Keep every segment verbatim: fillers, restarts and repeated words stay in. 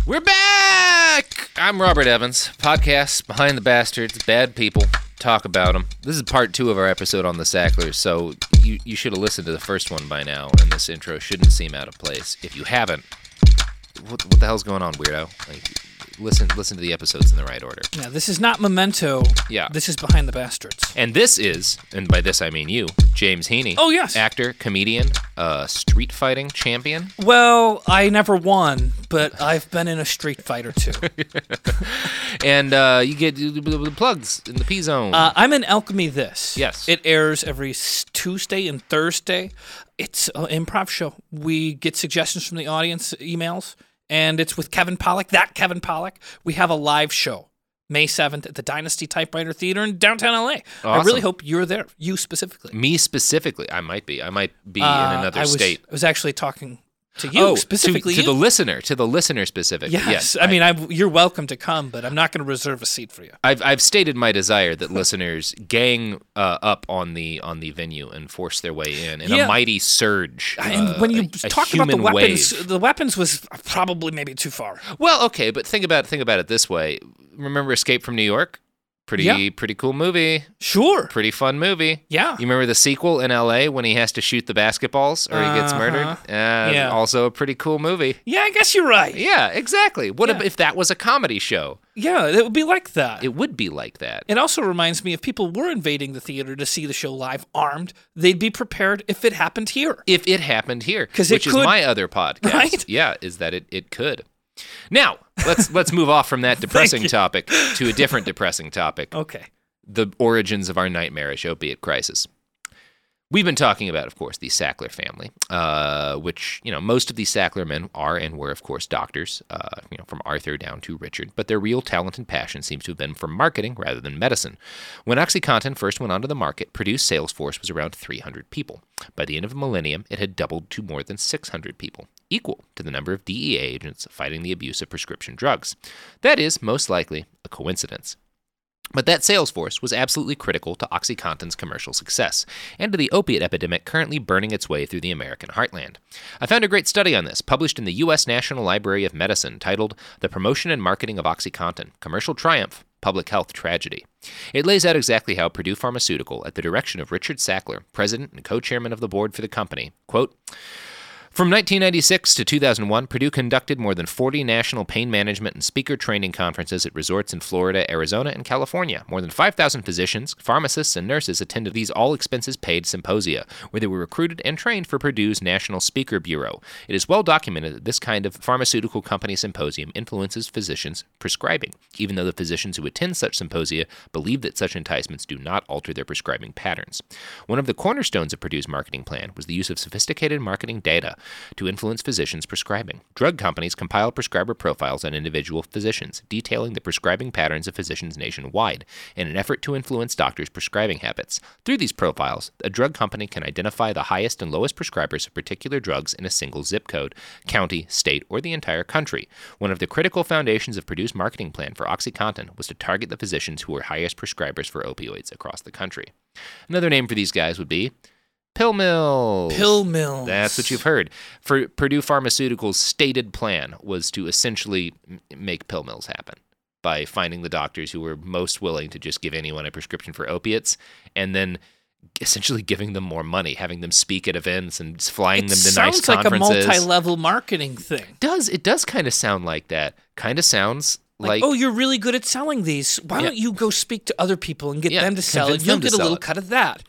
We're back! I'm Robert Evans. Podcast Behind the Bastards. Bad people. Talk about them. This is part two of our episode on the Sacklers, so you, you should have listened to the first one by now, and this intro shouldn't seem out of place. If you haven't, what, what the hell's going on, weirdo? Like, listen listen to the episodes in the right order. Yeah, this is not Memento. Yeah. This is Behind the Bastards. And this is, and by this I mean you, James Heaney. Oh, yes. Actor, comedian, uh, street fighting champion. Well, I never won, but I've been in a street fight or two. And uh, you get the plugs in the P-Zone. Uh, I'm in Alchemy This. Yes. It airs every s- Tuesday and Thursday. It's an improv show. We get suggestions from the audience, emails, and it's with Kevin Pollak, that Kevin Pollak. We have a live show May seventh at the Dynasty Typewriter Theater in downtown L A. Awesome. I really hope you're there, you specifically. Me specifically. I might be. I might be Uh, in another I was, state. I was actually talking to you, oh, specifically to, to you. the listener, to the listener specifically. Yes, Yes, I mean, I, you're welcome to come, but I'm not going to reserve a seat for you. I've I've stated my desire that listeners gang uh, up on the on the venue and force their way in in Yeah. a mighty surge. And uh, when you a, a talk about the human weapons, wave. the weapons was probably maybe too far. Well, okay, but think about think about it this way. Remember Escape from New York? Pretty Yeah. pretty cool movie. Sure. Pretty fun movie. Yeah. You remember the sequel in L A when he has to shoot the basketballs or he gets Uh-huh. murdered? Uh, Yeah. Also a pretty cool movie. Yeah, I guess you're right. Yeah, exactly. What Yeah. if, if that was a comedy show? Yeah, it would be like that. It, It would be like that. also reminds me if people were invading the theater to see the show live armed, they'd be prepared if it happened here. If it happened here, 'Cause it which is could- my other podcast. Right? Yeah, is that it, it could. Now, let's let's move off from that depressing you. topic to a different depressing topic. Okay. The origins of our nightmarish opiate crisis. We've been talking about, of course, the Sackler family, uh, which, you know, most of these Sackler men are and were, of course, doctors, uh, you know, from Arthur down to Richard, but their real talent and passion seems to have been for marketing rather than medicine. When OxyContin first went onto the market, Purdue's sales force was around three hundred people. By the end of the millennium, it had doubled to more than six hundred people, equal to the number of D E A agents fighting the abuse of prescription drugs. That is, most likely, a coincidence. But that sales force was absolutely critical to OxyContin's commercial success, and to the opiate epidemic currently burning its way through the American heartland. I found a great study on this, published in the U S National Library of Medicine, titled The Promotion and Marketing of OxyContin, Commercial Triumph, Public Health Tragedy. It lays out exactly how Purdue Pharmaceutical, at the direction of Richard Sackler, president and co-chairman of the board for the company, quote, from nineteen ninety-six to two thousand one, Purdue conducted more than forty national pain management and speaker training conferences at resorts in Florida, Arizona, and California. More than five thousand physicians, pharmacists, and nurses attended these all-expenses-paid symposia, where they were recruited and trained for Purdue's National Speaker Bureau. It is well documented that this kind of pharmaceutical company symposium influences physicians' prescribing, even though the physicians who attend such symposia believe that such enticements do not alter their prescribing patterns. One of the cornerstones of Purdue's marketing plan was the use of sophisticated marketing data to influence physicians' prescribing. Drug companies compile prescriber profiles on individual physicians, detailing the prescribing patterns of physicians nationwide, in an effort to influence doctors' prescribing habits. Through these profiles, a drug company can identify the highest and lowest prescribers of particular drugs in a single zip code, county, state, or the entire country. One of the critical foundations of Purdue's marketing plan for OxyContin was to target the physicians who were highest prescribers for opioids across the country. Another name for these guys would be Pill mills. Pill mills. That's what you've heard. For Purdue Pharmaceuticals' stated plan was to essentially m- make pill mills happen by finding the doctors who were most willing to just give anyone a prescription for opiates and then essentially giving them more money, having them speak at events and flying It them to nice sounds like a conferences. multi-level marketing thing. It does. It does kind of sound like that. Kind of sounds Like, like, oh, you're really good at selling these. Why Yeah. don't you go speak to other people and get Yeah, them to sell it? convince You'll them to get a sell little it. cut of that.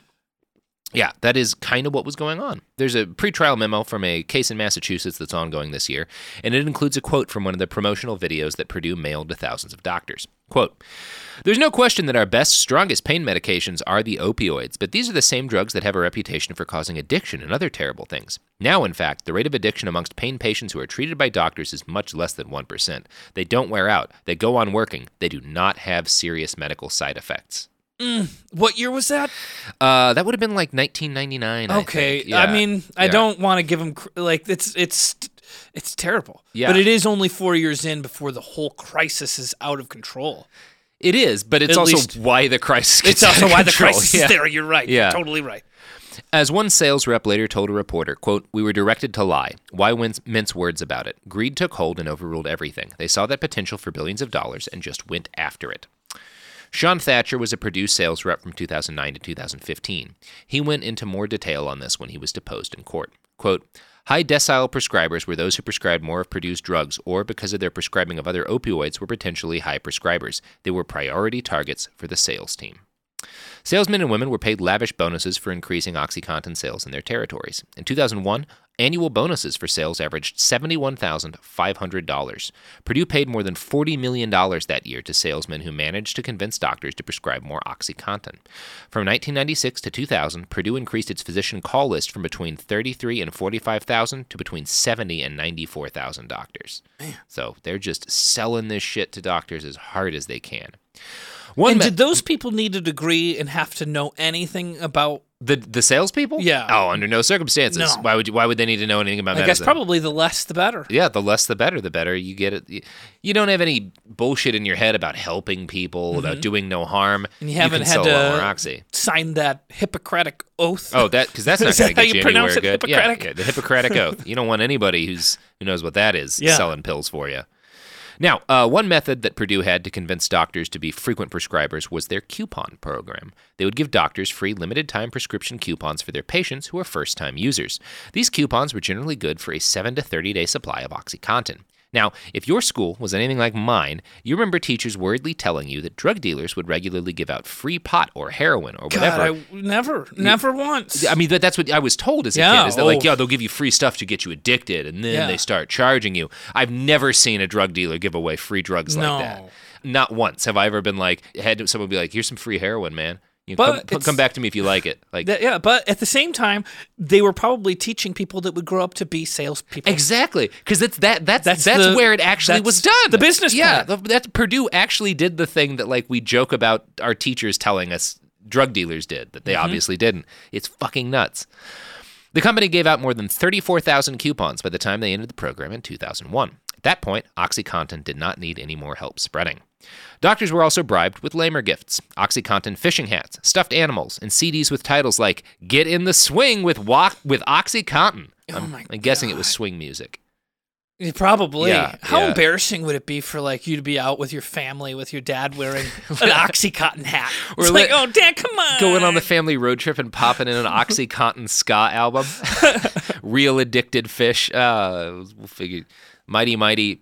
Yeah, that is kind of what was going on. There's a pretrial memo from a case in Massachusetts that's ongoing this year, and it includes a quote from one of the promotional videos that Purdue mailed to thousands of doctors. Quote, "There's no question that our best, strongest pain medications are the opioids, but these are the same drugs that have a reputation for causing addiction and other terrible things. Now, in fact, the rate of addiction amongst pain patients who are treated by doctors is much less than one percent. They don't wear out. They go on working. They do not have serious medical side effects." Mm, what year was that? Uh, that would have been like nineteen ninety-nine. Okay, I, think. Yeah. I mean, I Yeah. don't want to give them cr- like it's it's it's terrible. Yeah. But it is only four years in before the whole crisis is out of control. It is, but it's At also least- why the crisis gets It's also out of why the control. crisis Yeah. is there. You're right. Yeah. You're totally right. As one sales rep later told a reporter, quote, "We were directed to lie. Why wince- mince words about it? Greed took hold and overruled everything. They saw that potential for billions of dollars and just went after it." Sean Thatcher was a Purdue sales rep from two thousand nine to two thousand fifteen. He went into more detail on this when he was deposed in court. Quote, "High decile prescribers were those who prescribed more of Purdue's drugs or, because of their prescribing of other opioids, were potentially high prescribers. They were priority targets for the sales team." Salesmen and women were paid lavish bonuses for increasing OxyContin sales in their territories. In two thousand one, annual bonuses for sales averaged seventy-one thousand five hundred dollars. Purdue paid more than forty million dollars that year to salesmen who managed to convince doctors to prescribe more OxyContin. From nineteen ninety-six to two thousand, Purdue increased its physician call list from between thirty-three and forty-five thousand to between seventy and ninety-four thousand doctors. Man. So they're just selling this shit to doctors as hard as they can. One and me- did those people need a degree and have to know anything about the the salespeople? Yeah. Oh, under no circumstances. No. Why would you, why would they need to know anything about I medicine? guess probably the less the better. Yeah, the less the better. The better you get it. You don't have any bullshit in your head about helping people, mm-hmm. about doing no harm. And you haven't you had can sell a lot to more Oxy. sign that Hippocratic oath. Oh, that because that's not Is going to that how get you you pronounce anywhere it, good. Hippocratic? Yeah, yeah, the Hippocratic oath. You don't want anybody who's who knows what that is Yeah. selling pills for you. Now, uh, one method that Purdue had to convince doctors to be frequent prescribers was their coupon program. They would give doctors free limited-time prescription coupons for their patients who are first-time users. These coupons were generally good for a seven to thirty-day supply of OxyContin. Now, if your school was anything like mine, you remember teachers worriedly telling you that drug dealers would regularly give out free pot or heroin or whatever. God, I never, never once. I mean, that, that's what I was told as a Yeah, kid, is that oh. like, yeah, they'll give you free stuff to get you addicted, and then Yeah. they start charging you. I've never seen a drug dealer give away free drugs No. like that. Not once have I ever been like, had someone be like, here's some free heroin, man. You know, But come, it's- come back to me if you like it. Like That- yeah, but at the same time, they were probably teaching people that would grow up to be salespeople. Exactly, because that's that that's That's that's, the- where it actually that's was done. the business yeah. plan. the- That Purdue actually did the thing that like we joke about our teachers telling us drug dealers did that they Mm-hmm. obviously didn't. It's fucking nuts. The company gave out more than thirty-four thousand coupons by the time they ended the program in two thousand one. At that point, OxyContin did not need any more help spreading. Doctors were also bribed with lamer gifts: OxyContin fishing hats, stuffed animals, and C Ds with titles like "Get in the Swing with wa- with OxyContin." Oh I'm, my I'm guessing it God. was swing music. Yeah, Probably. Yeah, How yeah. embarrassing would it be for like you to be out with your family with your dad wearing an OxyContin hat? Or It's li- like, oh, Dad, come on. Going on the family road trip and popping in an OxyContin ska album. Real Addicted Fish. Uh, we'll figure. Mighty Mighty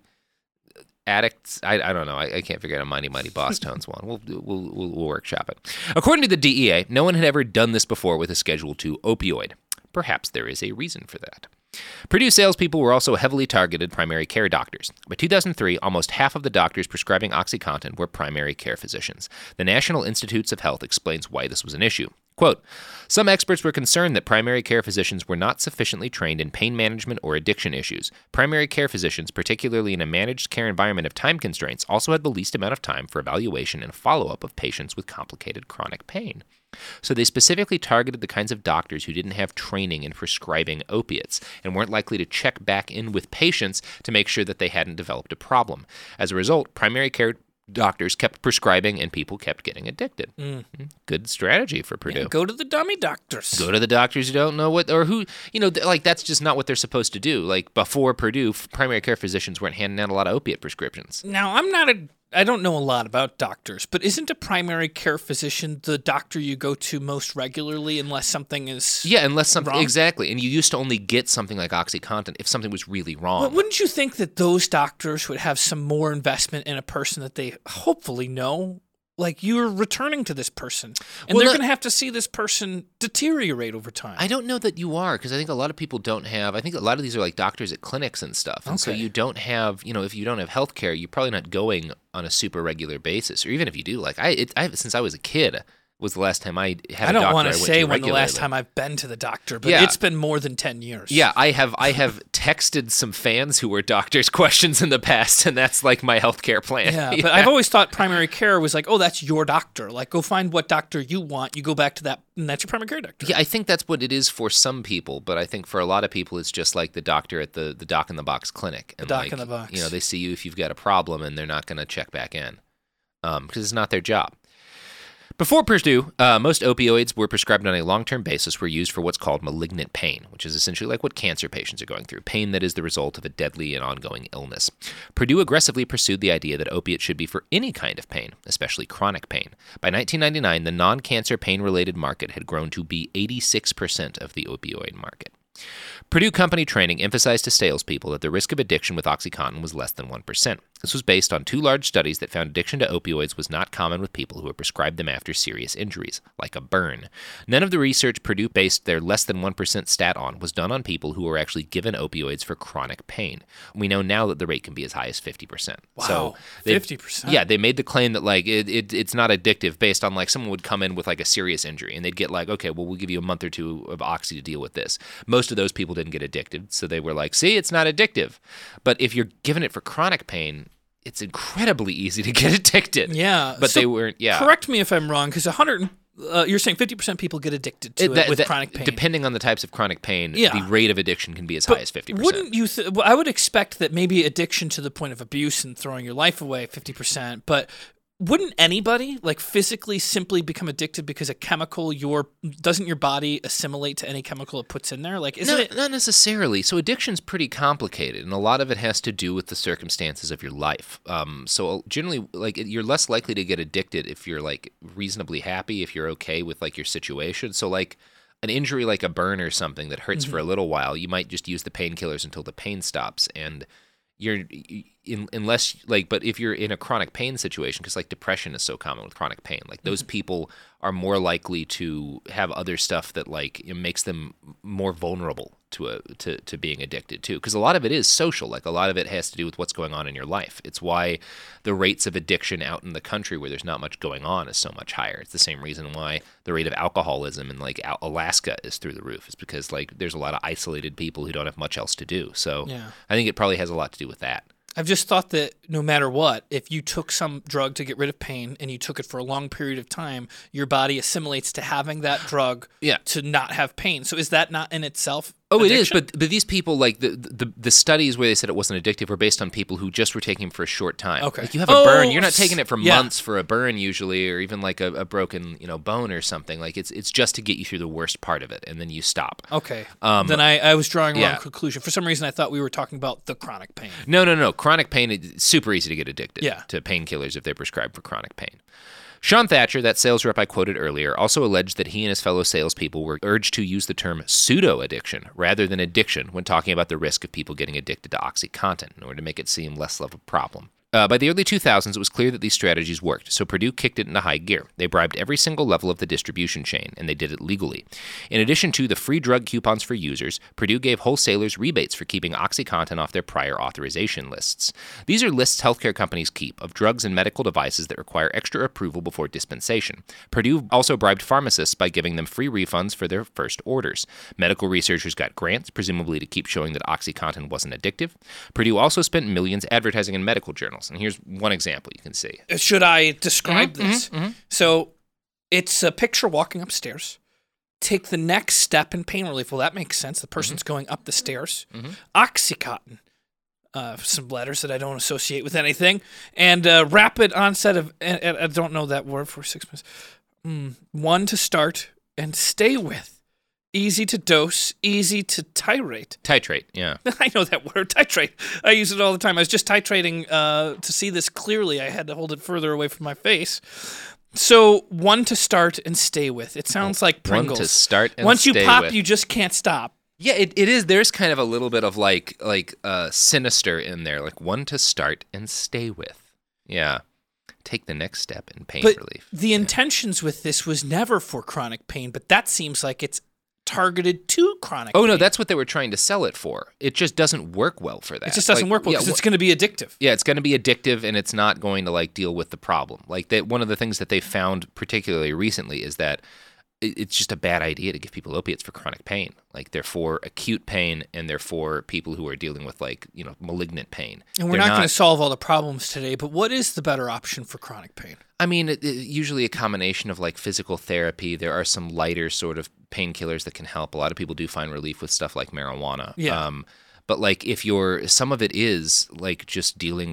Addicts. I, I don't know. I, I can't figure out a Mighty Mighty Boss Tones one. We'll, we'll, we'll, we'll workshop it. According to the D E A, no one had ever done this before with a Schedule two opioid. Perhaps there is a reason for that. Purdue salespeople were also heavily targeted primary care doctors. By two thousand three, almost half of the doctors prescribing OxyContin were primary care physicians. The National Institutes of Health explains why this was an issue. Quote, "Some experts were concerned that primary care physicians were not sufficiently trained in pain management or addiction issues. Primary care physicians, particularly in a managed care environment of time constraints, also had the least amount of time for evaluation and follow-up of patients with complicated chronic pain. So they specifically targeted the kinds of doctors who didn't have training in prescribing opiates and weren't likely to check back in with patients to make sure that they hadn't developed a problem. As a result, primary care doctors kept prescribing and people kept getting addicted." Mm. Good strategy for Purdue. Yeah, go to the dummy doctors. Go to the doctors who don't know what, or who, you know, th- like that's just not what they're supposed to do. Like before Purdue, f- primary care physicians weren't handing out a lot of opiate prescriptions. Now, I'm not a, I don't know a lot about doctors, but isn't a primary care physician the doctor you go to most regularly unless something is Yeah, unless something, wrong? exactly. And you used to only get something like OxyContin if something was really wrong. But wouldn't you think that those doctors would have some more investment in a person that they hopefully know? Like, you're returning to this person, and Well, they're that- going to have to see this person deteriorate over time. I don't know that you are, because I think a lot of people don't have, I think a lot of these are like doctors at clinics and stuff. And so Okay. you don't have, you know, if you don't have health care, you're probably not going on a super regular basis. Or even if you do, like I, it, I since I was a kid, was the last time I had a I don't doctor want I to went say to when the last regularly. time I've been to the doctor, but Yeah. it's been more than ten years. Yeah, I have I have texted some fans who were doctors questions in the past, and that's like my healthcare plan. Yeah, but I've always thought primary care was like, oh, that's your doctor. Like, go find what doctor you want. You go back to that, and that's your primary care doctor. Yeah, I think that's what it is for some people, but I think for a lot of people, it's just like the doctor at the, the Doc in the Box clinic. And Doc like, in the Box. You know, they see you if you've got a problem, and they're not going to check back in because it's not their job. Before Purdue, uh, most opioids were prescribed on a long-term basis were used for what's called malignant pain, which is essentially like what cancer patients are going through, pain that is the result of a deadly and ongoing illness. Purdue aggressively pursued the idea that opiates should be for any kind of pain, especially chronic pain. By nineteen ninety-nine, the non-cancer pain-related market had grown to be eighty-six percent of the opioid market. Purdue company training emphasized to salespeople that the risk of addiction with OxyContin was less than one percent. This was based on two large studies that found addiction to opioids was not common with people who were prescribed them after serious injuries, like a burn. None of the research Purdue based their less than one percent stat on was done on people who were actually given opioids for chronic pain. We know now that the rate can be as high as fifty percent. Wow, so fifty percent? Yeah, they made the claim that like it, it, it's not addictive based on like someone would come in with like a serious injury and they'd get like, okay, well, we'll give you a month or two of Oxy to deal with this. Most of those people didn't get addicted, so they were like, see, it's not addictive. But if you're given it for chronic pain, it's incredibly easy to get addicted. Yeah. But so they weren't, yeah. Correct me if I'm wrong, because one hundred, uh, you're saying fifty percent people get addicted to it, That- with that- chronic pain. Depending on the types of chronic pain, Yeah. the rate of addiction can be as But high as fifty percent. Wouldn't you? Th- well, I would expect that maybe addiction to the point of abuse and throwing your life away, fifty percent. But wouldn't anybody like physically simply become addicted because a chemical your doesn't your body assimilate to any chemical it puts in there? Like, isn't no, it? not necessarily. So addiction's pretty complicated, and a lot of it has to do with the circumstances of your life. Um, so generally, like you're less likely to get addicted if you're like reasonably happy, if you're okay with like your situation. So like an injury like a burn or something that hurts Mm-hmm. for a little while, you might just use the painkillers until the pain stops, and you're in, unless like but if you're in a chronic pain situation, because like depression is so common with chronic pain, like those Mm-hmm. people are more likely to have other stuff that like it makes them more vulnerable to a to, to being addicted too, because a lot of it is social. Like a lot of it has to do with what's going on in your life. It's why the rates of addiction out in the country where there's not much going on is so much higher. It's the same reason why the rate of alcoholism in like Al- Alaska is through the roof. It's because like there's a lot of isolated people who don't have much else to do. So Yeah. I think it probably has a lot to do with that. I've just thought that no matter what, if you took some drug to get rid of pain and you took it for a long period of time, your body assimilates to having that drug Yeah. to not have pain. So is that not in itself? Oh, it is, addiction? but but these people, like the, the the studies where they said it wasn't addictive, were based on people who just were taking it for a short time. Okay. Like you have a burn, Oh, you're not taking it for yeah. months for a burn usually, or even like a, a broken you know bone or something. Like it's it's just to get you through the worst part of it, and then you stop. Okay. Um, then I, I was drawing a yeah. wrong conclusion. For some reason, I thought we were talking about the chronic pain. No, no, no. Chronic pain, it's super easy to get addicted Yeah. to painkillers if they're prescribed for chronic pain. Sean Thatcher, that sales rep I quoted earlier, also alleged that he and his fellow salespeople were urged to use the term pseudo-addiction rather than addiction when talking about the risk of people getting addicted to OxyContin in order to make it seem less of a problem. Uh, by the early two thousands, it was clear that these strategies worked, so Purdue kicked it into high gear. They bribed every single level of the distribution chain, and they did it legally. In addition to the free drug coupons for users, Purdue gave wholesalers rebates for keeping OxyContin off their prior authorization lists. These are lists healthcare companies keep of drugs and medical devices that require extra approval before dispensation. Purdue also bribed pharmacists by giving them free refunds for their first orders. Medical researchers got grants, presumably to keep showing that OxyContin wasn't addictive. Purdue also spent millions advertising in medical journals. And here's one example you can see. Should I describe Mhm, this? mhm, mhm. So it's a picture walking upstairs. Take the next step in pain relief. Well, that makes sense. The person's going up the stairs. Mhm. Oxycontin. Uh, some letters that I don't associate with anything. And uh, rapid onset of, and, and I don't know that word for six months. Mm, one to start and stay with. Easy to dose, easy to titrate. Titrate, yeah. I know that word, titrate. I use it all the time. I was just titrating uh, to see this clearly. I had to hold it further away from my face. So one to start and stay with. It sounds like Pringles. One to start and Once you stay pop, with. you just can't stop. Yeah, it, it is. There's kind of a little bit of like like uh, sinister in there, like one to start and stay with. Yeah. Take the next step in pain But relief. the intentions with this was never for chronic pain, but that seems like it's targeted to chronic Oh, pain. no, that's what they were trying to sell it for. It just doesn't work well for that. It just doesn't Like, work well yeah, because wh- it's going to be addictive. Yeah, it's going to be addictive, and it's not going to like deal with the problem. Like that, one of the things that they found particularly recently is that it- it's just a bad idea to give people opiates for chronic pain. Like they're for acute pain, and they're for people who are dealing with like you know malignant pain. And we're They're not, going to solve all the problems today, but what is the better option for chronic pain? I mean, it, it, usually a combination of like physical therapy. There are some lighter sort of painkillers that can help. A lot of people do find relief with stuff like marijuana. Yeah. Um, but like if you're, some of it is like just dealing with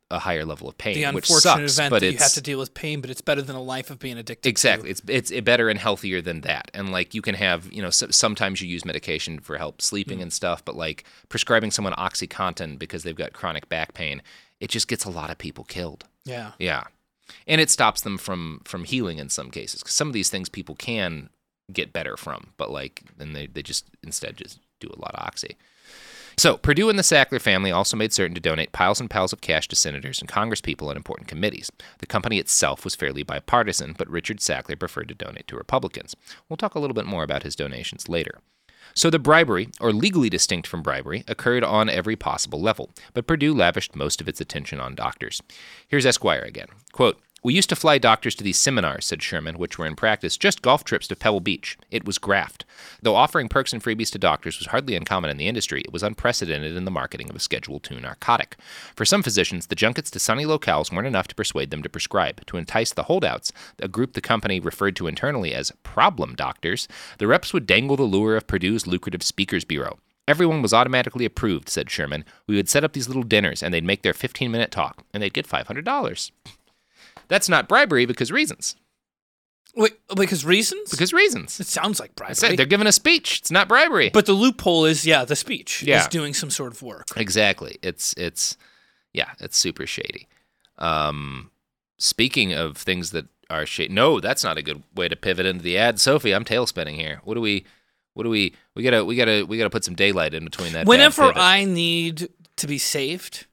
a higher level of pain, The which unfortunate sucks. event But that it's you have to deal with pain, but it's better than a life of being addicted. exactly To. it's it's better and healthier than that. And like you can have, you know, so, sometimes you use medication for help sleeping mm. and stuff, but like prescribing someone OxyContin because they've got chronic back pain, it just gets a lot of people killed. Yeah, yeah, and it stops them from from healing in some cases because some of these things people can get better from, but like then they they just instead just do a lot of oxy. So, Perdue and the Sackler family also made certain to donate piles and piles of cash to senators and congresspeople on important committees. The company itself was fairly bipartisan, but Richard Sackler preferred to donate to Republicans. We'll talk a little bit more about his donations later. So the bribery, or legally distinct from bribery, occurred on every possible level, but Perdue lavished most of its attention on doctors. Here's Esquire again. Quote, "We used to fly doctors to these seminars," said Sherman, "which were in practice just golf trips to Pebble Beach. It was graft. Though offering perks and freebies to doctors was hardly uncommon in the industry, it was unprecedented in the marketing of a Schedule two narcotic. For some physicians, the junkets to sunny locales weren't enough to persuade them to prescribe. To entice the holdouts, a group the company referred to internally as problem doctors, the reps would dangle the lure of Perdue's lucrative speakers bureau. Everyone was automatically approved," said Sherman. "We would set up these little dinners, and they'd make their fifteen-minute talk, and they'd get five hundred dollars. That's not bribery because reasons. Wait, because reasons? Because reasons. It sounds like bribery. I said they're giving a speech. It's not bribery. But the loophole is, yeah, the speech yeah. is doing some sort of work. Exactly. It's, it's yeah, it's super shady. Um, speaking of things that are shady, no, that's not a good way to pivot into the ad. Sophie, I'm tail spinning here. What do we, what do we, we gotta, we gotta, we gotta put some daylight in between that. Whenever I need to be saved,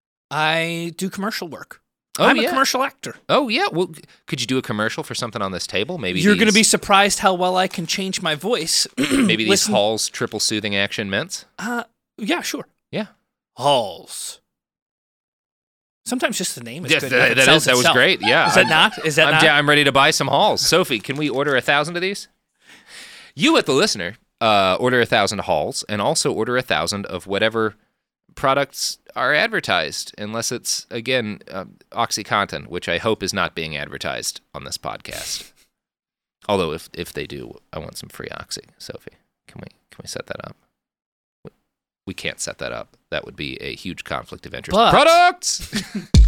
I do commercial work. Oh, I'm yeah. a commercial actor. Oh, yeah. Well, could you do a commercial for something on this table? Maybe You're these, going to be surprised how well I can change my voice. Maybe these Listen. Hall's triple soothing action mints? Uh, yeah, sure. Yeah. Halls. Sometimes just the name is Yeah, good. that, that, is, that was great. Yeah. Is that not? Is that I'm, not? da- I'm ready to buy some Halls. Sophie, can we order a thousand of these? You, at the listener, uh, order a thousand Halls and also order a thousand of whatever products are advertised, unless it's, again, uh, OxyContin, which I hope is not being advertised on this podcast. Although, if if they do, I want some free Oxy. Sophie, can we can we set that up? We, we can't set that up. That would be a huge conflict of interest. But- Products!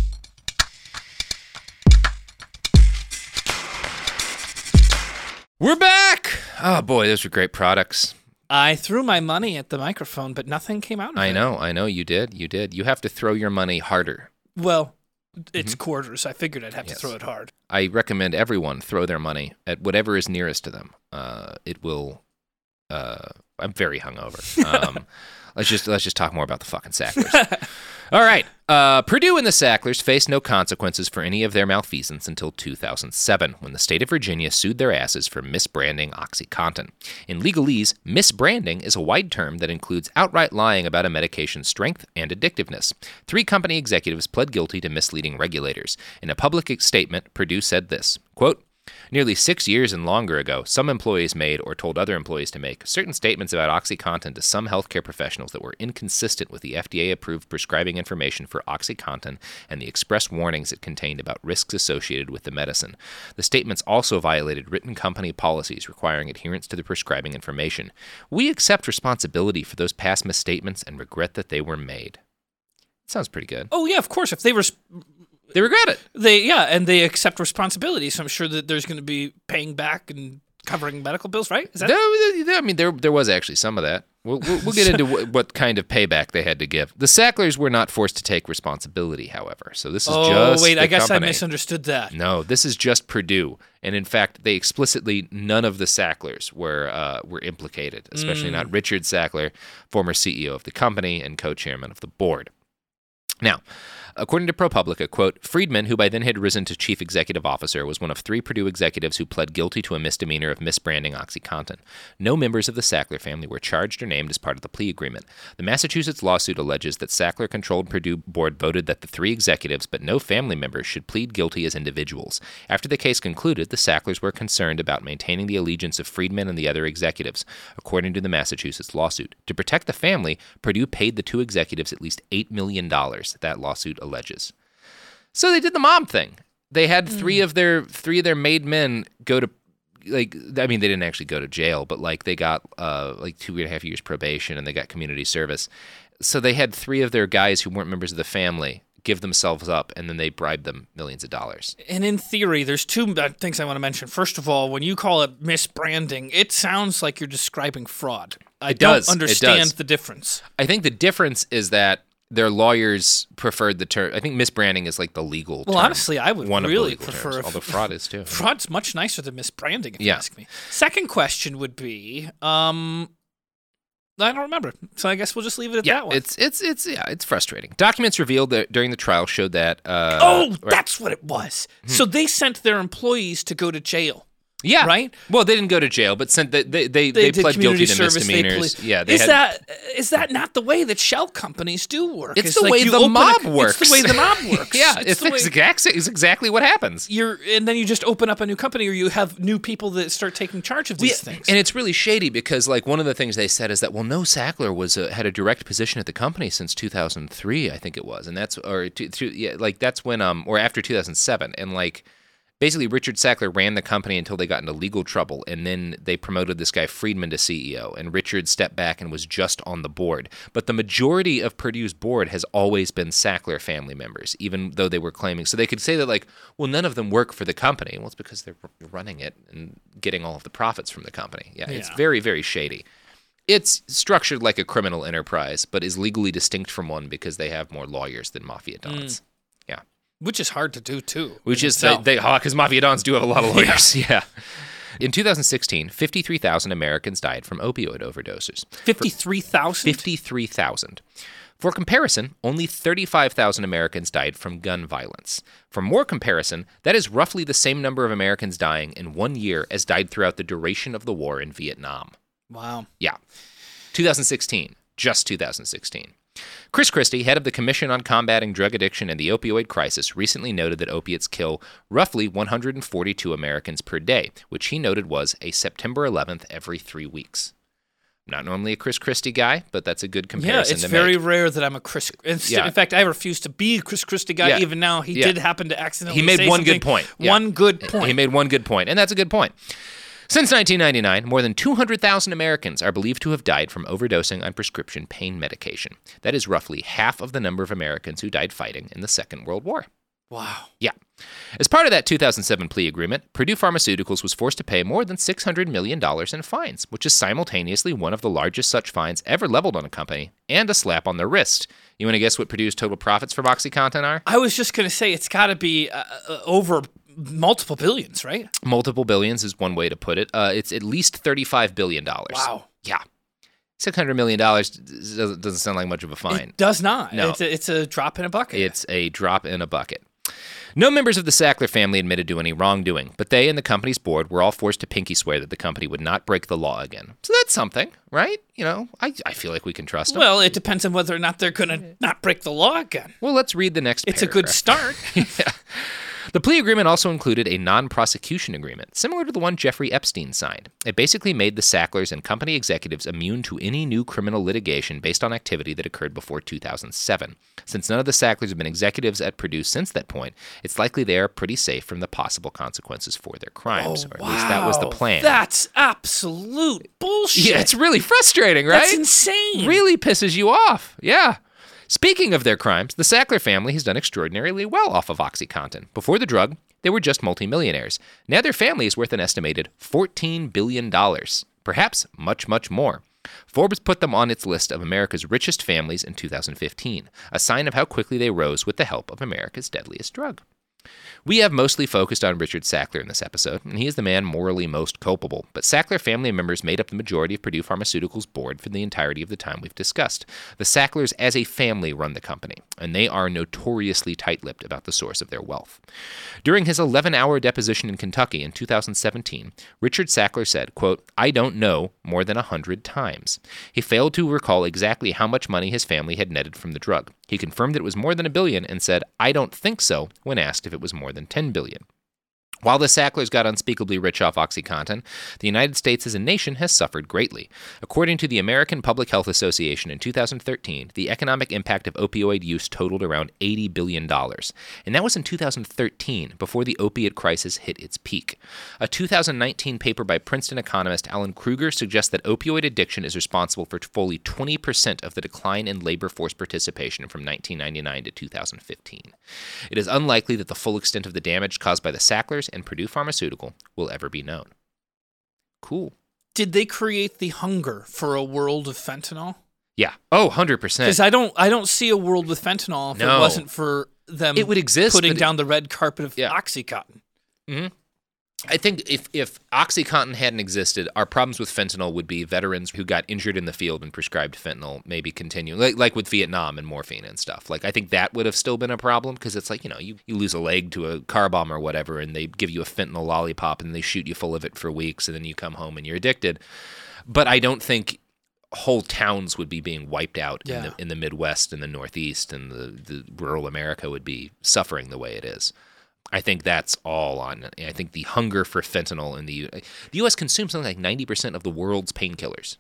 We're back! Oh, boy, those were great products. I threw my money at the microphone, but nothing came out of I it. know, I know, you did, you did. You have to throw your money harder. Well, it's mm-hmm. quarters. I figured I'd have yes. to throw it hard. I recommend everyone throw their money at whatever is nearest to them. Uh, it will. Uh, I'm very hungover. Um, let's just let's just talk more about the fucking Sacklers. All right. Uh, Perdue and the Sacklers faced no consequences for any of their malfeasance until two thousand seven, when the state of Virginia sued their asses for misbranding OxyContin. In legalese, misbranding is a wide term that includes outright lying about a medication's strength and addictiveness. Three company executives pled guilty to misleading regulators. In a public statement, Perdue said this, quote, "Nearly six years and longer ago, some employees made or told other employees to make certain statements about OxyContin to some healthcare professionals that were inconsistent with the F D A-approved prescribing information for OxyContin and the express warnings it contained about risks associated with the medicine. The statements also violated written company policies requiring adherence to the prescribing information. We accept responsibility for those past misstatements and regret that they were made." Sounds pretty good. Oh, yeah, of course. If they were... They regret it. They yeah, and they accept responsibility. So I'm sure that there's going to be paying back and covering medical bills, right? Is that? No, I mean, there there was actually some of that. We'll we'll, we'll get into what, what kind of payback they had to give. The Sacklers were not forced to take responsibility, however. So this is oh, just. Oh wait, the I guess company. I misunderstood that. No, this is just Perdue, and in fact, they explicitly none of the Sacklers were uh, were implicated, especially mm. not Richard Sackler, former C E O of the company and co-chairman of the board. Now, according to ProPublica, quote, "Friedman, who by then had risen to chief executive officer, was one of three Perdue executives who pled guilty to a misdemeanor of misbranding OxyContin. No members of the Sackler family were charged or named as part of the plea agreement. The Massachusetts lawsuit alleges that Sackler-controlled Perdue board voted that the three executives, but no family members, should plead guilty as individuals. After the case concluded, the Sacklers were concerned about maintaining the allegiance of Friedman and the other executives, according to the Massachusetts lawsuit. To protect the family, Perdue paid the two executives at least eight million dollars, that lawsuit alleges." So they did the mom thing. They had three mm. of their three of their made men go to, like, I mean, they didn't actually go to jail, but like they got uh, like two and a half years probation and they got community service. So they had three of their guys who weren't members of the family give themselves up, and then they bribe them millions of dollars. And in theory, there's two things I want to mention. First of all, when you call it misbranding, it sounds like you're describing fraud. I It does. don't It understand does. the difference. I think the difference is that their lawyers preferred the term. I think misbranding is like the legal Well, term. honestly, I would One of the really legal prefer... terms, although fraud is too. Fraud's much nicer than misbranding, if you Yeah. ask me. Second question would be, um, I don't remember, so I guess we'll just leave it at Yeah, that one. it's it's it's yeah, it's frustrating. Documents revealed that during the trial showed that. Uh, oh, right- that's what it was. So they sent their employees to go to jail. yeah, right? Well, they didn't go to jail, but sent the, they they they, They did pled community guilty to service. They misdemeanors. ple- yeah, they is had. that is that not the way that shell companies do work? It's the like way you the open a- mob works. It's the way the mob works. yeah, it's, it's, the way exact, it's exactly what happens. you're, and then you just open up a new company, or you have new people that start taking charge of these things. And it's really shady because, like, one of the things they said is that, well, no Sackler was a, had a direct position at the company since two thousand three, I think it was, and that's or to, to, yeah, like that's when um or after two thousand seven, and like basically Richard Sackler ran the company until they got into legal trouble, and then they promoted this guy Friedman to C E O, and Richard stepped back and was just on the board. But the majority of Purdue's board has always been Sackler family members, even though they were claiming. So they could say that, like, well, none of them work for the company. Well, it's because they're running it and getting all of the profits from the company. Yeah, it's Yeah. very, very shady. It's structured like a criminal enterprise, but is legally distinct from one because they have more lawyers than Mafia Dons. Yeah. Which is hard to do, too. Which in is, they, itself. they, because Mafia Dons do have a lot of lawyers. Yeah. In two thousand sixteen, fifty-three thousand Americans died from opioid overdoses. fifty-three thousand? fifty-three thousand. For comparison, only thirty-five thousand Americans died from gun violence. For more comparison, that is roughly the same number of Americans dying in one year as died throughout the duration of the war in Vietnam. Wow. Yeah. two thousand sixteen. Just two thousand sixteen. Chris Christie, head of the Commission on Combating Drug Addiction and the Opioid Crisis, recently noted that opiates kill roughly one hundred forty-two Americans per day, which he noted was a September eleventh every three weeks. I'm not normally a Chris Christie guy, but that's a good Yeah, comparison it's to very make. rare that I'm a Chris. In, Yeah. in fact, I refuse to be a Chris Christie guy. Yeah. Even now, he Yeah. did happen to accidentally He made say one something- good point. Yeah. One good point. He made one good point, and that's a good point. Since nineteen ninety-nine, more than two hundred thousand Americans are believed to have died from overdosing on prescription pain medication. That is roughly half of the number of Americans who died fighting in the Second World War. Wow. Yeah. As part of that two thousand seven plea agreement, Purdue Pharmaceuticals was forced to pay more than six hundred million dollars in fines, which is simultaneously one of the largest such fines ever leveled on a company and a slap on the wrist. You want to guess what Purdue's total profits from OxyContin are? I was just going to say it's got to be uh, uh, over multiple billions, right? Multiple billions is one way to put it. Uh, it's at least thirty-five billion dollars. Wow. Yeah. six hundred million dollars doesn't doesn't sound like much of a fine. It does not. No. It's a, it's a drop in a bucket. It's a drop in a bucket. No members of the Sackler family admitted to any wrongdoing, but they and the company's board were all forced to pinky swear that the company would not break the law again. So that's something, right? You know, I, I feel like we can trust them. Well, it depends on whether or not they're going to not break the law again. Well, let's read the next It's a good paragraph. start. Yeah. The plea agreement also included a non-prosecution agreement, similar to the one Jeffrey Epstein signed. It basically made the Sacklers and company executives immune to any new criminal litigation based on activity that occurred before two thousand seven. Since none of the Sacklers have been executives at Purdue since that point, it's likely they are pretty safe from the possible consequences for their crimes, or at least that was the Wow. plan. That's absolute bullshit. Yeah, it's really frustrating, right? That's insane. Really pisses you off. Yeah. Speaking of their crimes, the Sackler family has done extraordinarily well off of OxyContin. Before the drug, they were just multimillionaires. Now their family is worth an estimated fourteen billion dollars, perhaps much, much more. Forbes put them on its list of America's richest families in two thousand fifteen, a sign of how quickly they rose with the help of America's deadliest drug. We have mostly focused on Richard Sackler in this episode, and he is the man morally most culpable, but Sackler family members made up the majority of Purdue Pharmaceuticals' board for the entirety of the time we've discussed. The Sacklers as a family run the company, and they are notoriously tight-lipped about the source of their wealth. During his eleven-hour deposition in Kentucky in two thousand seventeen, Richard Sackler said, quote, "I don't know," more than a hundred times. He failed to recall exactly how much money his family had netted from the drug. He confirmed that it was more than a billion and said, "I don't think so," when asked if it was more than ten billion. While the Sacklers got unspeakably rich off OxyContin, the United States as a nation has suffered greatly. According to the American Public Health Association in two thousand thirteen, the economic impact of opioid use totaled around eighty billion dollars. And that was in two thousand thirteen, before the opiate crisis hit its peak. A two thousand nineteen paper by Princeton economist Alan Kruger suggests that opioid addiction is responsible for fully twenty percent of the decline in labor force participation from nineteen ninety-nine to two thousand fifteen. It is unlikely that the full extent of the damage caused by the Sacklers and Purdue Pharmaceutical will ever be known. Cool. Did they create the hunger for a world of fentanyl? Yeah. Oh, one hundred percent. Because I don't, I don't see a world with fentanyl if No. it wasn't for them It would exist, putting but it- down the red carpet of Yeah. OxyContin. Mm-hmm. I think if, if OxyContin hadn't existed, our problems with fentanyl would be veterans who got injured in the field and prescribed fentanyl maybe continue, like, like with Vietnam and morphine and stuff. Like, I think that would have still been a problem because it's like, you know, you, you lose a leg to a car bomb or whatever, and they give you a fentanyl lollipop and they shoot you full of it for weeks, and then you come home and you're addicted. But I don't think whole towns would be being wiped out Yeah. in, the, in the Midwest and the Northeast, and the, the rural America would be suffering the way it is. I think that's all on. I think the hunger for fentanyl in the U S. The U S consumes something like ninety percent of the world's painkillers.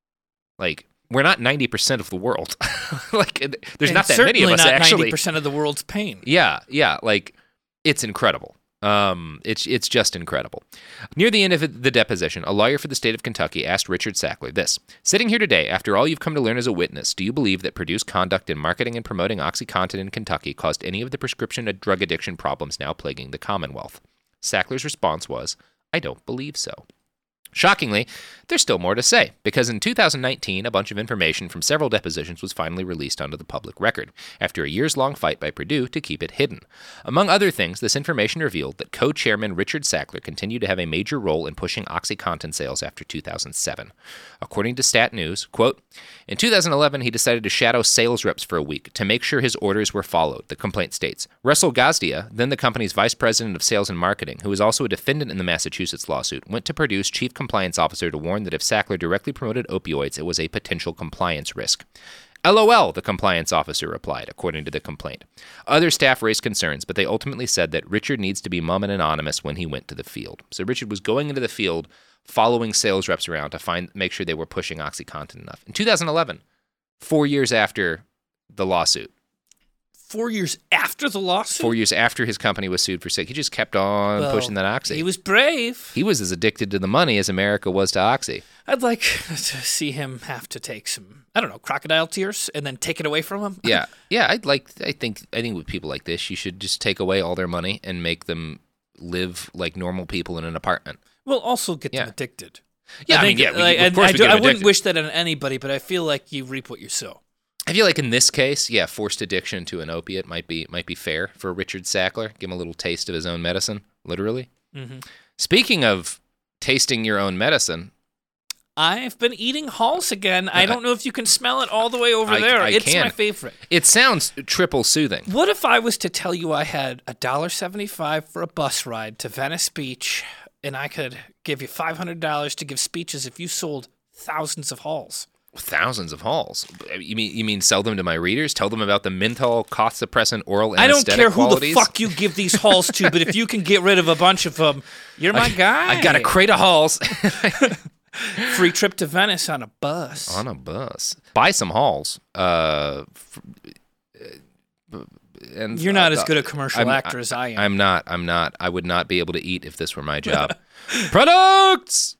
Like, we're not ninety percent of the world. Like, there's And not that many of us, certainly not actually. ninety percent of the world's pain. Yeah, yeah. Like, it's incredible. Um, it's it's just incredible. Near the end of the deposition, a lawyer for the state of Kentucky asked Richard Sackler this: "Sitting here today, after all you've come to learn as a witness, do you believe that Purdue's conduct in marketing and promoting OxyContin in Kentucky caused any of the prescription and drug addiction problems now plaguing the Commonwealth?" Sackler's response was, "I don't believe so." Shockingly, there's still more to say, because in two thousand nineteen, a bunch of information from several depositions was finally released onto the public record, after a years-long fight by Purdue to keep it hidden. Among other things, this information revealed that co-chairman Richard Sackler continued to have a major role in pushing OxyContin sales after two thousand seven. According to Stat News, quote, "In two thousand eleven, he decided to shadow sales reps for a week to make sure his orders were followed," the complaint states. Russell Gazdia, then the company's vice president of sales and marketing, who was also a defendant in the Massachusetts lawsuit, went to Purdue's chief compliance officer to warn that if Sackler directly promoted opioids, it was a potential compliance risk. LOL, the compliance officer replied, according to the complaint. Other staff raised concerns, but they ultimately said that Richard needs to be mum and anonymous when he went to the field. So Richard was going into the field, following sales reps around to find make sure they were pushing OxyContin enough. In two thousand eleven, four years after the lawsuit, Four years after the lawsuit? four years after his company was sued for sick, he just kept on Well, pushing that Oxy. He was brave. He was as addicted to the money as America was to Oxy. I'd like to see him have to take some, I don't know, crocodile tears and then take it away from him. Yeah, yeah. I'd like. I think. I think with people like this, you should just take away all their money and make them live like normal people in an apartment. Well, also get Yeah. them addicted. Yeah, I, think, mean, yeah. We, like, of course, I, we do, get I them wouldn't addicted. wish that on anybody, but I feel like you reap what you sow. I feel like in this case, yeah, forced addiction to an opiate might be might be fair for Richard Sackler. Give him a little taste of his own medicine, literally. Mm-hmm. Speaking of tasting your own medicine, I've been eating Halls again. I don't know if you can smell it all the way over I- there. I it's can. my favorite. it sounds triple soothing. What if I was to tell you I had one dollar and seventy-five cents for a bus ride to Venice Beach, and I could give you five hundred dollars to give speeches if you sold thousands of Halls? Thousands of halls. You mean you mean sell them to my readers? Tell them about the menthol, cough suppressant, oral I don't anesthetic care who qualities? the fuck you give these Halls to, but if you can get rid of a bunch of them, you're my guy. I got a crate of halls Free trip to Venice on a bus. on a bus. Buy some halls. Uh, f- and You're not uh, as good a commercial I'm- actor as I am. I'm not. I'm not. I would not be able to eat if this were my job. Products.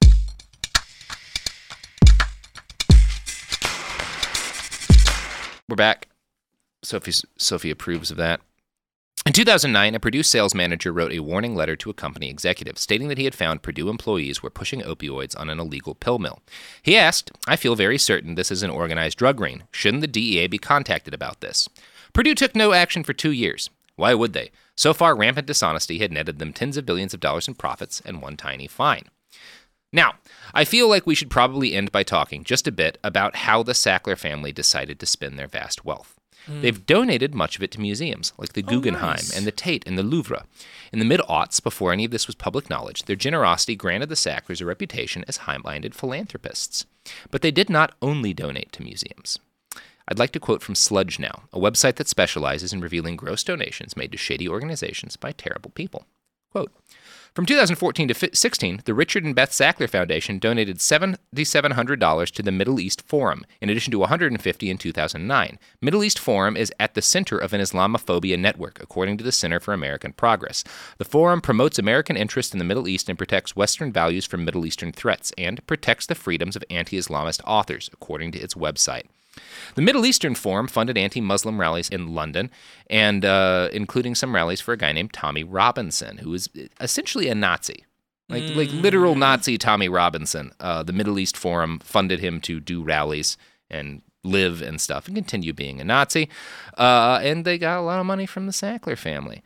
We're back. Sophie Sophie approves of that. In two thousand nine, a Purdue sales manager wrote a warning letter to a company executive stating that he had found Purdue employees were pushing opioids on an illegal pill mill. He asked, "I feel very certain this is an organized drug ring. Shouldn't the D E A be contacted about this?" Purdue took no action for two years. Why would they? So far, rampant dishonesty had netted them tens of billions of dollars in profits and one tiny fine. Now, I feel like we should probably end by talking just a bit about how the Sackler family decided to spend their vast wealth. Mm. They've donated much of it to museums, like the Guggenheim oh, nice. and the Tate and the Louvre. In the mid-aughts, before any of this was public knowledge, their generosity granted the Sacklers a reputation as high-minded philanthropists. But they did not only donate to museums. I'd like to quote from Sludge Now, a website that specializes in revealing gross donations made to shady organizations by terrible people. Quote, From two thousand fourteen to sixteen, the Richard and Beth Sackler Foundation donated seven thousand seven hundred dollars to the Middle East Forum, in addition to one hundred fifty dollars in two thousand nine. Middle East Forum is at the center of an Islamophobia network, according to the Center for American Progress. The forum promotes American interest in the Middle East and protects Western values from Middle Eastern threats, and protects the freedoms of anti-Islamist authors, according to its website. The Middle Eastern Forum funded anti-Muslim rallies in London, and uh, including some rallies for a guy named Tommy Robinson, who is essentially a Nazi. Like, mm. like literal Nazi Tommy Robinson. Uh, the Middle East Forum funded him to do rallies and live and stuff and continue being a Nazi. Uh, and they got a lot of money from the Sackler family.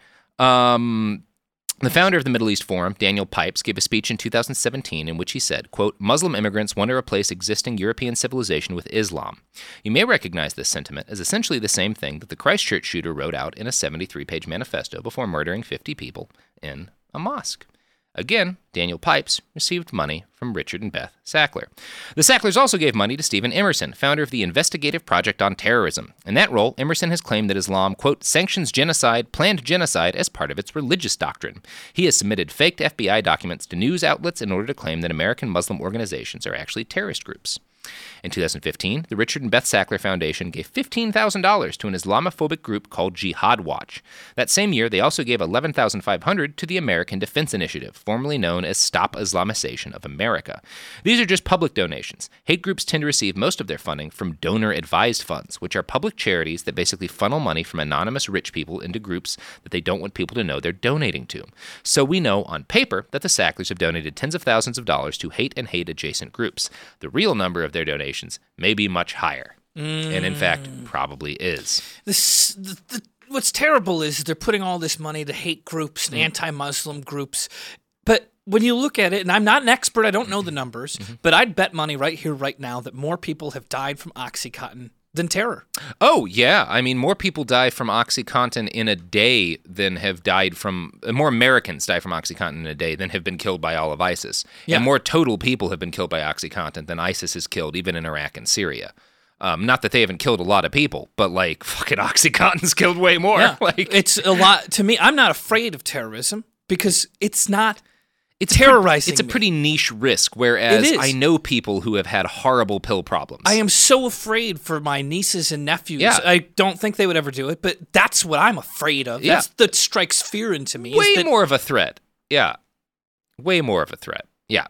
Um... The founder of the Middle East Forum, Daniel Pipes, gave a speech in two thousand seventeen in which he said, quote, Muslim immigrants want to replace existing European civilization with Islam. You may recognize this sentiment as essentially the same thing that the Christchurch shooter wrote out in a seventy-three page manifesto before murdering fifty people in a mosque. Again, Daniel Pipes received money from Richard and Beth Sackler. The Sacklers also gave money to Stephen Emerson, founder of the Investigative Project on Terrorism. In that role, Emerson has claimed that Islam, quote, sanctions genocide, planned genocide, as part of its religious doctrine. He has submitted faked F B I documents to news outlets in order to claim that American Muslim organizations are actually terrorist groups. In two thousand fifteen, the Richard and Beth Sackler Foundation gave fifteen thousand dollars to an Islamophobic group called Jihad Watch. That same year, they also gave eleven thousand five hundred dollars to the American Defense Initiative, formerly known as Stop Islamization of America. These are just public donations. Hate groups tend to receive most of their funding from donor-advised funds, which are public charities that basically funnel money from anonymous rich people into groups that they don't want people to know they're donating to. So we know on paper that the Sacklers have donated tens of thousands of dollars to hate and hate-adjacent groups. The real number of their donations may be much higher, mm. and in fact, probably is. This, the, the, what's terrible is they're putting all this money to hate groups and mm. anti-Muslim groups, but when you look at it, and I'm not an expert, I don't know the numbers, mm-hmm. but I'd bet money right here, right now, that more people have died from OxyContin than terror. Oh, yeah. I mean, more people die from OxyContin in a day than have died from, more Americans die from OxyContin in a day than have been killed by all of ISIS. Yeah. And more total people have been killed by OxyContin than ISIS has killed, even in Iraq and Syria. Um, not that they haven't killed a lot of people, but like, fucking OxyContin's killed way more. Yeah. Like, it's a lot, to me, I'm not afraid of terrorism because it's not... It's terrorizing. It's a me. pretty niche risk, whereas I know people who have had horrible pill problems. I am so afraid for my nieces and nephews. Yeah. I don't think they would ever do it, but that's what I'm afraid of. Yeah. That's that strikes fear into me. Way that- more of a threat. Yeah. Way more of a threat. Yeah.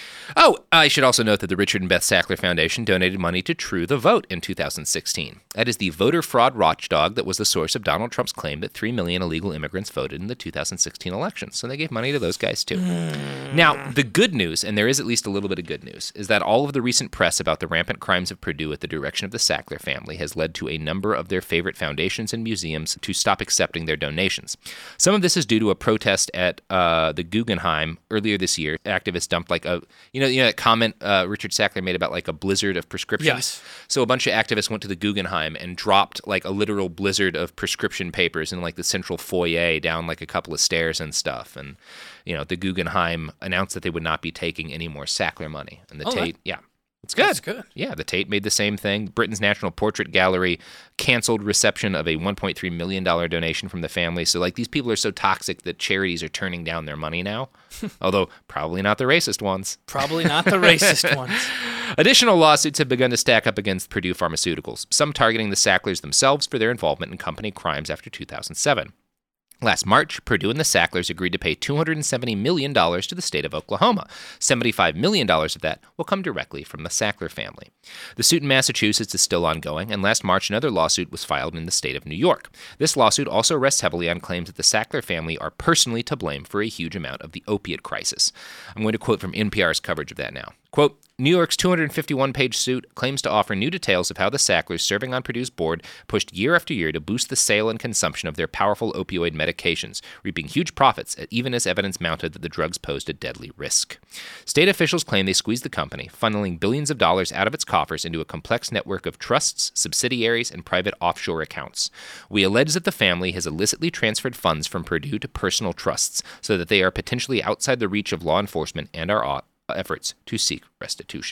Oh, I should also note that the Richard and Beth Sackler Foundation donated money to True the Vote in two thousand sixteen. That is the voter fraud watchdog that was the source of Donald Trump's claim that three million illegal immigrants voted in the two thousand sixteen elections. So they gave money to those guys, too. Mm. Now, the good news, and there is at least a little bit of good news, is that all of the recent press about the rampant crimes of Purdue at the direction of the Sackler family has led to a number of their favorite foundations and museums to stop accepting their donations. Some of this is due to a protest at uh, the Guggenheim earlier this year. Activists dumped like a... You know, you know that comment uh, Richard Sackler made about like a blizzard of prescriptions? Yes. So a bunch of activists went to the Guggenheim and dropped like a literal blizzard of prescription papers in like the central foyer down like a couple of stairs and stuff. And, you know, the Guggenheim announced that they would not be taking any more Sackler money. And the oh, Tate, that, yeah. It's good. That's good. Yeah, the Tate made the same thing. Britain's National Portrait Gallery canceled reception of a one point three million dollars donation from the family. So, like, these people are so toxic that charities are turning down their money now. Although, probably not the racist ones. Probably not the racist ones. Additional lawsuits have begun to stack up against Purdue Pharmaceuticals, some targeting the Sacklers themselves for their involvement in company crimes after two thousand seven. Last March, Purdue and the Sacklers agreed to pay two hundred seventy million dollars to the state of Oklahoma. seventy-five million dollars of that will come directly from the Sackler family. The suit in Massachusetts is still ongoing, and last March another lawsuit was filed in the state of New York. This lawsuit also rests heavily on claims that the Sackler family are personally to blame for a huge amount of the opiate crisis. I'm going to quote from N P R's coverage of that now. Quote, New York's two hundred fifty-one page suit claims to offer new details of how the Sacklers serving on Purdue's board pushed year after year to boost the sale and consumption of their powerful opioid medications, reaping huge profits, even as evidence mounted that the drugs posed a deadly risk. State officials claim they squeezed the company, funneling billions of dollars out of its coffers into a complex network of trusts, subsidiaries, and private offshore accounts. We allege that the family has illicitly transferred funds from Purdue to personal trusts so that they are potentially outside the reach of law enforcement and our efforts to seek restitution.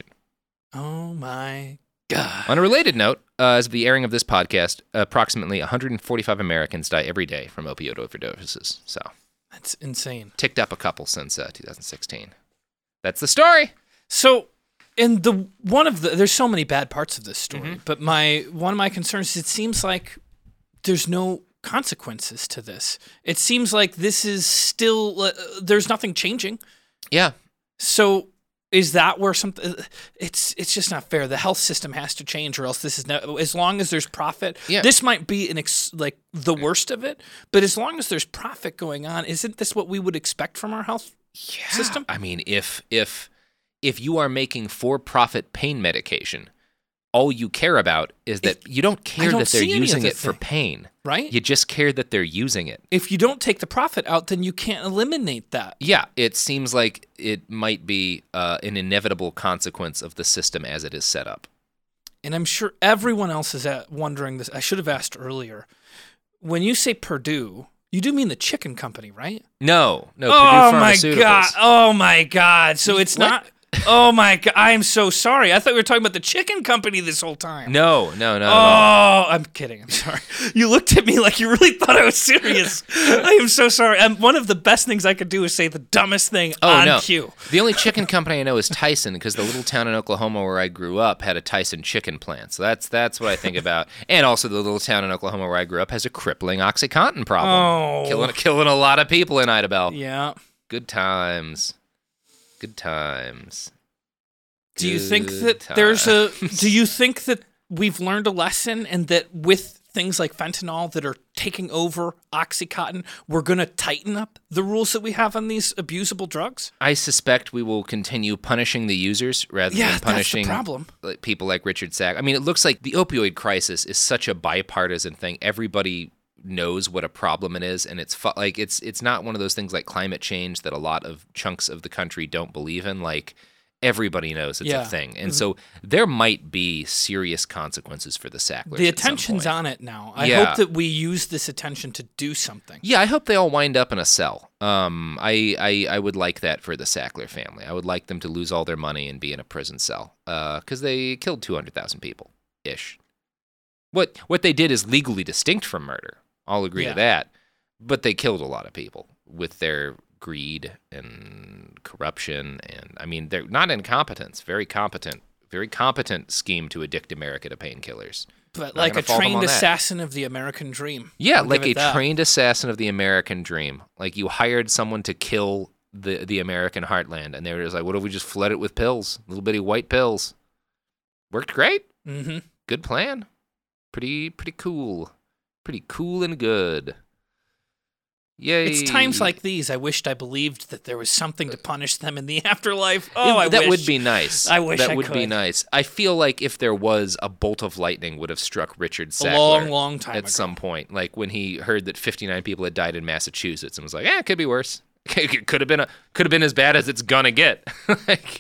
Oh my God. On a related note, uh, as of the airing of this podcast, approximately one hundred forty-five Americans die every day from opioid overdoses. So That's insane. Ticked up a couple since uh, two thousand sixteen. That's the story. So, in the one of the there's so many bad parts of this story, Mm-hmm. but my one of my concerns is it seems like there's no consequences to this. It seems like this is still uh, there's nothing changing. Yeah. So is that where something? It's it's just not fair. The health system has to change, or else this is no. As long as there's profit, Yeah. this might be an ex, like the worst of it. But as long as there's profit going on, isn't this what we would expect from our health Yeah. system? I mean, if if if you are making for-profit pain medication, all you care about is that you don't care don't that they're see any using other it for thing. pain. Right? You just care that they're using it. If you don't take the profit out, then you can't eliminate that. Yeah, it seems like it might be uh, an inevitable consequence of the system as it is set up. And I'm sure everyone else is at wondering this. I should have asked earlier. When you say Purdue, you do mean the chicken company, right? No, no. Oh Purdue my Pharmaceuticals. god! Oh my god! So it's What? not. Oh my god! I'm so sorry. I thought we were talking about the chicken company this whole time. No, no, not at all. Oh, I'm kidding. I'm sorry. You looked at me like you really thought I was serious. I am so sorry. Um, one of the best things I could do is say the dumbest thing Oh, on no. cue. The only chicken company I know is Tyson, because the little town in Oklahoma where I grew up had a Tyson chicken plant. So that's that's what I think about. And also the little town in Oklahoma where I grew up has a crippling OxyContin problem. Oh. Killing, killing a lot of people in Idabel. Yeah. Good times. Good times. Do you think Good that there's a? times. Do you think that we've learned a lesson, and that with things like fentanyl that are taking over OxyContin, we're going to tighten up the rules that we have on these abusable drugs? I suspect we will continue punishing the users rather Yeah, than that's the punishing problem. like, people like Richard Sack. I mean, it looks like the opioid crisis is such a bipartisan thing. Everybody knows what a problem it is, and it's fu- like it's it's not one of those things like climate change that a lot of chunks of the country don't believe in. Like everybody knows it's Yeah. a thing, and so there might be serious consequences for the Sacklers. The at some attention's point. on it now. I Yeah. hope that we use this attention to do something. Yeah, I hope they all wind up in a cell. Um, I, I I would like that for the Sackler family. I would like them to lose all their money and be in a prison cell, because they killed two hundred thousand people ish. What what they did is legally distinct from murder. I'll agree Yeah. to that. But they killed a lot of people with their greed and corruption, and I mean they're not incompetence. Very competent, very competent scheme to addict America to painkillers. But Not like gonna a fault them trained on that. assassin of the American dream. Yeah, I'll like give a it that. trained assassin of the American dream. Like you hired someone to kill the the American heartland, and they were just like, "What if we just flood it with pills, little bitty white pills?" Worked great. Mm-hmm. Good plan. Pretty pretty cool. Pretty cool and good. Yay! It's times like these I wished I believed that there was something to punish them in the afterlife. Oh, I that wish. would be nice. I wish that I would be could. nice. I feel like if there was, a bolt of lightning would have struck Richard a Sackler long, long time at ago. some point, like when he heard that fifty-nine people had died in Massachusetts, and was like, "Eh, it could be worse. It could have been a, could have been as bad as it's gonna get." like,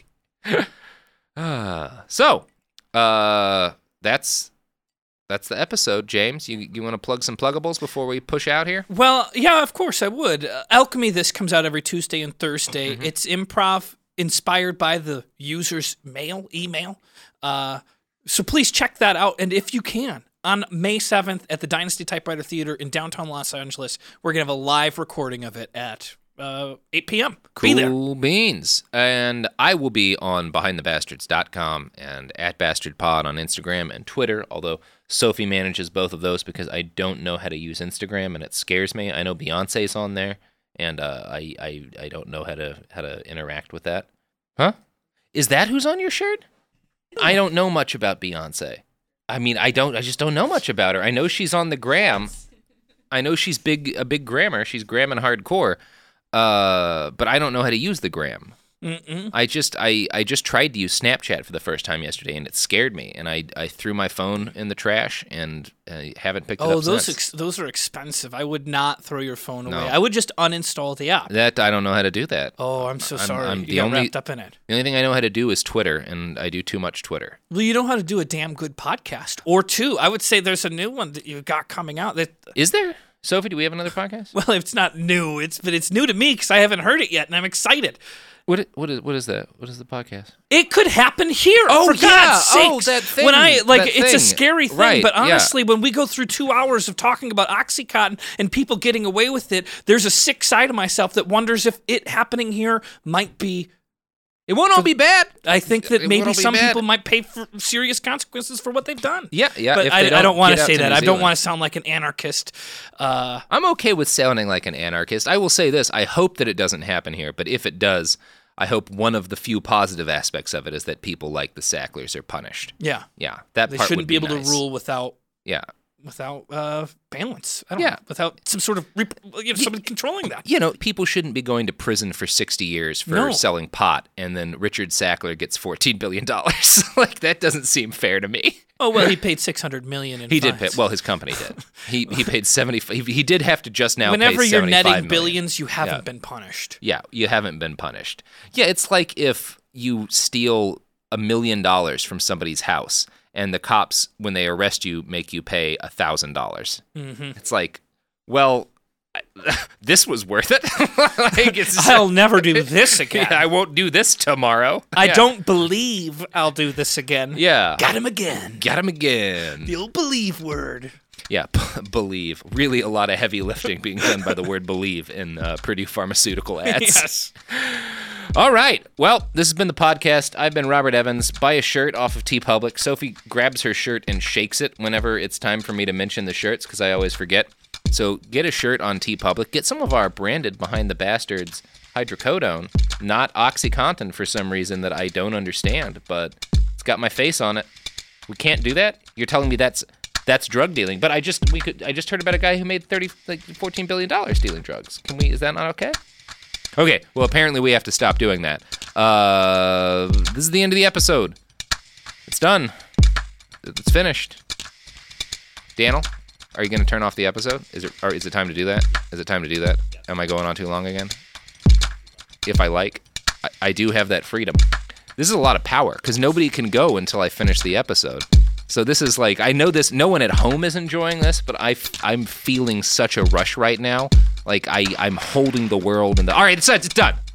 uh, so, uh, that's that's the episode. James, you you want to plug some pluggables before we push out here? Well, yeah, of course I would. Uh, Alchemy This comes out every Tuesday and Thursday. Mm-hmm. It's improv inspired by the user's mail, email. Uh, so please check that out. And if you can, on May seventh at the Dynasty Typewriter Theater in downtown Los Angeles, we're going to have a live recording of it at uh, eight p.m. Be there. Cool beans. And I will be on behind the bastards dot com and at bastardpod on Instagram and Twitter, although Sophie manages both of those because I don't know how to use Instagram and it scares me. I know Beyonce's on there, and uh, I, I I don't know how to how to interact with that. Huh? Is that who's on your shirt? I don't know much about Beyonce. I mean, I don't I just don't know much about her. I know she's on the gram. I know she's big a big grammer. She's gramming hardcore. Uh, but I don't know how to use the gram. Mm-mm. I just I, I just tried to use Snapchat for the first time yesterday, and it scared me. And I, I threw my phone in the trash, and I haven't picked it Oh, up those since. ex- those are expensive. I would not throw your phone No. away. I would just uninstall the app. that I don't know how to do that. Oh, I'm so I'm- sorry. I'm you the got only- wrapped up in it. The only thing I know how to do is Twitter, and I do too much Twitter. Well, you know how to do a damn good podcast or two. I would say there's a new one that you've got coming out. That Is there? Sophie, do we have another podcast? Well, it's not new. It's but it's new to me because I haven't heard it yet, and I'm excited. What what is what is that? What is the podcast? It could happen here. Oh, for yeah. God's sakes. Oh, that thing. When I like, That it's a thing. scary thing. Right, But yeah. honestly, when we go through two hours of talking about OxyContin and people getting away with it, there's a sick side of myself that wonders if it happening here might be. It won't all be bad. I think that It maybe won't all be some bad. people might pay for serious consequences for what they've done. Yeah, yeah. But if I, they I don't want get to out say that. New I don't Zealand. want to sound like an anarchist. Uh, I'm okay with sounding like an anarchist. I will say this. I hope that it doesn't happen here, but if it does, I hope one of the few positive aspects of it is that people like the Sacklers are punished. yeah, Yeah, that they part shouldn't would be able nice. to rule without Yeah. without uh, balance. I don't Yeah. know, without some sort of rep- you know, somebody controlling that. You know, people shouldn't be going to prison for sixty years for No. selling pot, and then Richard Sackler gets fourteen billion dollars. Like, that doesn't seem fair to me. Oh well, he paid six hundred million in He did fines. pay, well, his company did. He he paid seventy. He, he did have to just now Whenever pay you're seventy-five netting million. billions, you haven't Yeah. been punished. Yeah, you haven't been punished. Yeah, it's like if you steal a million dollars from somebody's house and the cops, when they arrest you, make you pay a thousand dollars. It's like, well, I, this was worth it. Like, it's, I'll never do this again. I won't do this tomorrow. I Yeah. don't believe I'll do this again. Yeah. Got him again. Got him again. The old believe word. Yeah, believe. Really a lot of heavy lifting being done by the word believe in uh, Purdue Pharmaceutical ads. Yes. All right. Well, this has been the podcast. I've been Robert Evans. Buy a shirt off of TeePublic. Sophie grabs her shirt and shakes it whenever it's time for me to mention the shirts because I always forget. So get a shirt on TeePublic. Get some of our branded Behind the Bastards hydrocodone, not OxyContin for some reason that I don't understand, but it's got my face on it. We can't do that? You're telling me that's that's drug dealing, but I just we could I just heard about a guy who made thirty like fourteen billion dollars dealing drugs. Can we? Is that not okay? Okay, well, apparently we have to stop doing that. Uh, this is the end of the episode. It's done. It's finished. Daniel, are you going to turn off the episode? Is it, or is it time to do that? Is it time to do that? Am I going on too long again? If I like, I, I do have that freedom. This is a lot of power, because nobody can go until I finish the episode. So this is like, I know this, no one at home is enjoying this, but I, I'm feeling such a rush right now. Like, I, I'm holding the world in the, all right, it's, it's done.